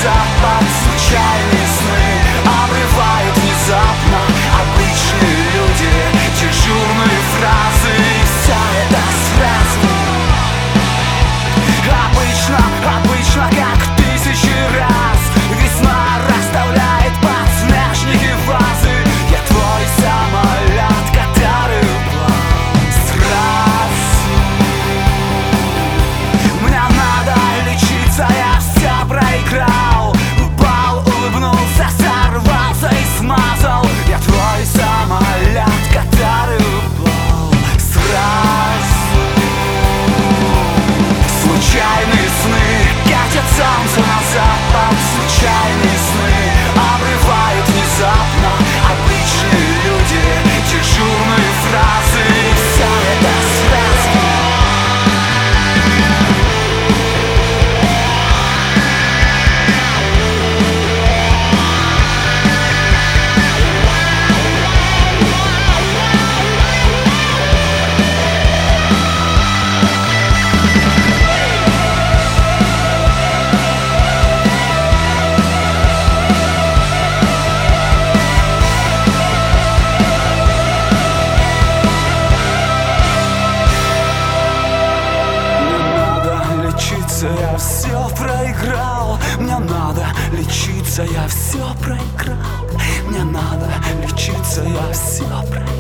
запад. Случайные сны обрывают внезапно обычные люди, дежурные фразы, и вся эта сразу. Обычно, как тысячи раз весна расставляет подснежники вазы. Я твой самолет, который упал сразу. Мне надо лечиться, я все проиграл. Упал, улыбнулся, сорвался и смазал. Я твой самолет, который упал сразу. Случайные сны катят солнце на запад. Случайные сны обрывают внезапно обычные люди, дежурные фразы, и вся эта связка. Я все проиграл, мне надо лечиться, я все проиграл, мне надо лечиться, я все проиграл.